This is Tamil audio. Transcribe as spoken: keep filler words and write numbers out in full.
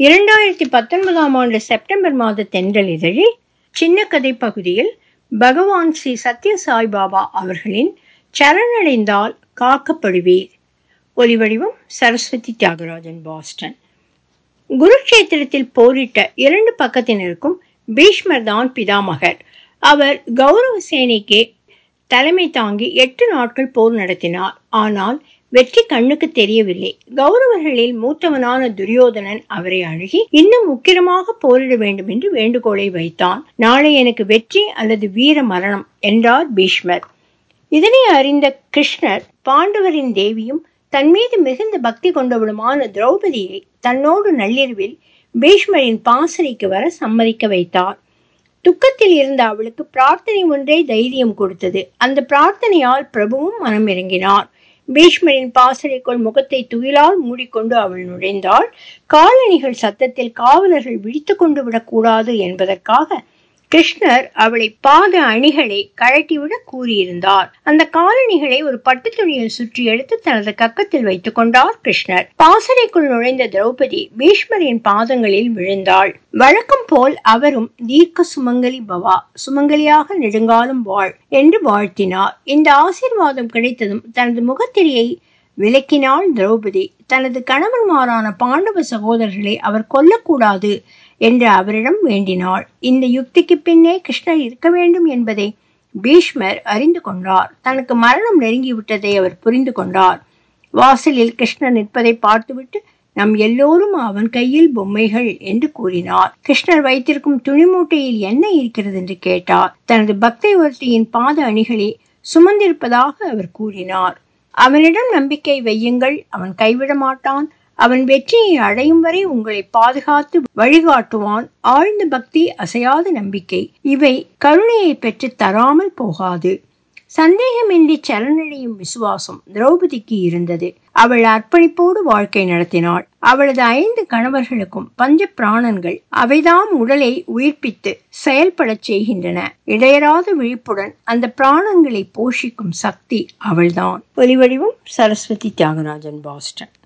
இரண்டாயிரத்தி பத்தொன்பதாம் ஆண்டு செப்டம்பர் மாத தென்றல் இதழில் சின்ன கதை பகுதியில் பகவான் ஸ்ரீ சத்ய சாய்பாபா அவர்களின் சரணடைந்தால் காக்கப்படுவீர். ஒலிவடிவம் சரஸ்வதி தியாகராஜன், பாஸ்டன். குருக்ஷேத்திரத்தில் போரிட்ட இரண்டு பக்கத்தினருக்கும் பீஷ்மர் தான் பிதாமகர். அவர் கௌரவ சேனைக்கே தலைமை தாங்கி எட்டு நாட்கள் போர் நடத்தினார். ஆனால் வெற்றி கண்ணுக்கு தெரியவில்லை. கௌரவர்களில் மூத்தவனான துரியோதனன் அவரை அணுகி இன்னும் உக்கிரமாக போரிட வேண்டும் என்று வேண்டுகோளை வைத்தான். நாளை எனக்கு வெற்றி அல்லது வீர மரணம் என்றார் பீஷ்மர். இதனை அறிந்த கிருஷ்ணர் பாண்டவரின் தேவியும் தன் மீது மிகுந்த பக்தி கொண்டவளுமான திரௌபதியை தன்னோடு நள்ளிரவில் பீஷ்மரின் பாசறைக்கு வர சம்மதிக்க வைத்தார். துக்கத்தில் இருந்த அவளுக்கு பிரார்த்தனை ஒன்றே தைரியம் கொடுத்தது. அந்த பிரார்த்தனையால் பிரபுவும் மனம் இறங்கினார். பீஷ்மரின் பாசறைக்குள் முகத்தை துகிலால் மூடிக்கொண்டு அவள் நுழைந்தாள். காலணிகள் சத்தத்தில் காவலர்கள் விழித்து கொண்டு விடக்கூடாது என்பதற்காக கிருஷ்ணர் அவளை பாத அணிகளை கழட்டிவிட கூறியிருந்தார். அந்த காலணிகளை ஒரு பட்டு துணியில் சுற்றி எடுத்து தனது கக்கத்தில் வைத்துக் கொண்டார் கிருஷ்ணர். பாசறைக்குள் நுழைந்த திரௌபதி பீஷ்மரின் பாதங்களில் விழுந்தாள். வழக்கம் போல் அவரும் தீர்க்க சுமங்கலி பவா, சுமங்கலியாக நெடுங்காலம் வாழ் என்று வாழ்த்தினார். இந்த ஆசீர்வாதம் கிடைத்ததும் தனது முகத்திரையை விலக்கினாள் திரௌபதி. தனது கணவன்மாரான பாண்டவ சகோதரர்களை அவர் கொல்லக்கூடாது என்று அவரிடம் வேண்டினாள். இந்த யுக்திக்கு பின்னே கிருஷ்ணர் இருக்க வேண்டும் என்பதை பீஷ்மர் அறிந்து கொண்டார். தனக்கு மரணம் நெருங்கிவிட்டதை அவர் புரிந்து கொண்டார். வாசலில் கிருஷ்ணர் நிற்பதை பார்த்துவிட்டு நம் எல்லோரும் அவன் கையில் பொம்மைகள் என்று கூறினார். கிருஷ்ணர் வைத்திருக்கும் துணி மூட்டையில் என்ன இருக்கிறது என்று கேட்டார். தனது பக்தை ஒருத்தியின் பாத அணிகளை சுமந்திருப்பதாக அவர் கூறினார். அவனிடம் நம்பிக்கை வையுங்கள், அவன் கைவிட மாட்டான். அவன் வெற்றியை அடையும் வரை உங்களை பாதுகாத்து வழிகாட்டுவான். ஆழ்ந்த பக்தி, அசையாத நம்பிக்கை, இவை கருணையை பெற்று தராமல் போகாது. சந்தேகமின்றி சரணடையும் விசுவாசம் திரௌபதிக்கு இருந்தது. அவள் அர்ப்பணிப்போடு வாழ்க்கை நடத்தினாள். அவளது ஐந்து கணவர்களுக்கும் பஞ்ச பிராணன்கள். அவைதாம் உடலை உயிர்ப்பித்து செயல்படச் செய்கின்றன. இடையராத விழிப்புடன் அந்த பிராணங்களை போஷிக்கும் சக்தி அவள்தான். ஒலிவடிவம் சரஸ்வதி தியாகராஜன், பாஸ்டன்.